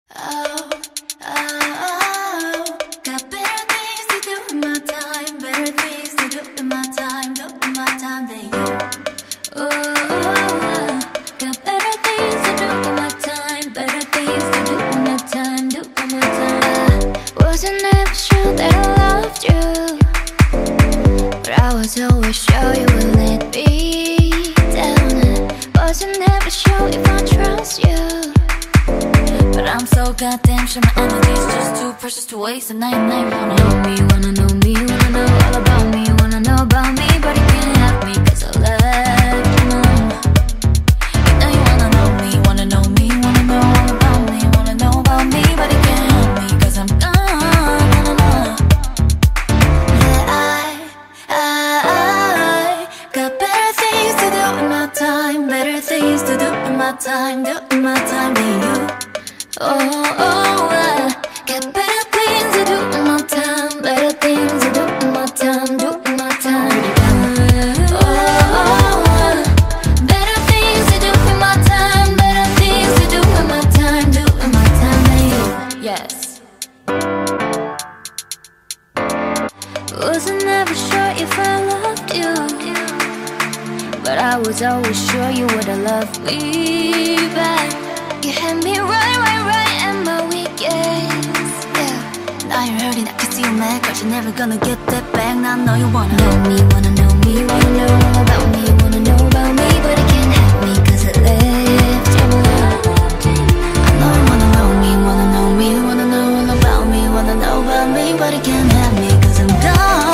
Oh, got better things to do in my time, better things to do in my time, than you. Oh, got better things to do in my time, better things to do in my time, I wasn't ever sure that I loved you, but I was always sure you would let me down. I wasn't ever sure if I trust you, but I'm so goddamn sure my energy's just too precious to waste. And I wanna know me, wanna know all about me, wanna know about me, but you can't have me cause I left you alone. You know you wanna know me, wanna know me, wanna know all about me, wanna know about me, but you can't have me cause I'm gone. I got better things to do in my time, better things to do in my time, than you. I got better things to do in my time, better things to do in my time, better things to do in my time, better things to do in my time, than you. Yes. Wasn't ever sure if I loved you, but I was always sure you would've loved me back. You had me right at my weakest, yeah. Now you're hurting, I can see you mad, cause you're never gonna get that back. Now I know you wanna know me, wanna know me, wanna know all about me, wanna know about me, but it can't have me cause it left you alone. I know you wanna know me, wanna know me, wanna know all about me, wanna know about me, but it can't have me cause I'm gone.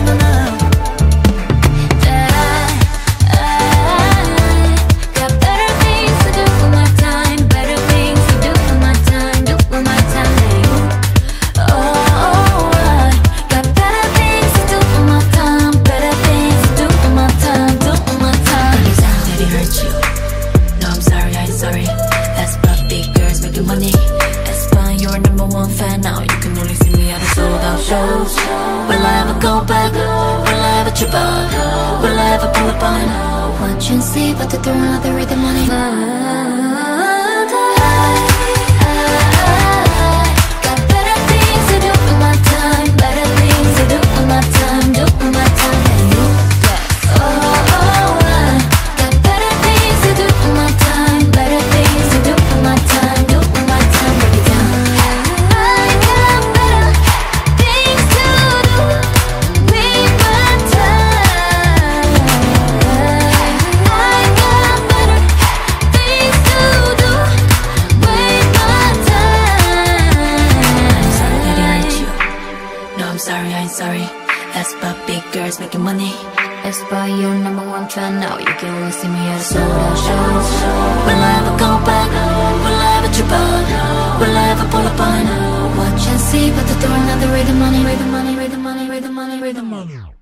Money, that's fine, you're number one fan now. You can only see me at the sold out shows. Will I ever go back? Will I ever trip out? Will I ever pull up on? Watch and see, but they're throwing out the rhythm money. Got better things to do in my time, better things to do in my time, than you. Got better things to do in my time, better things to do in my time. Sorry, I ain't sorry. That's about big girls making money. That's about your number one fan now. You can only see me at the sold out shows. Will I ever go back? Will I ever trip out? Will I ever pull up on? Watch and see, but they're throwing out the rhythm money.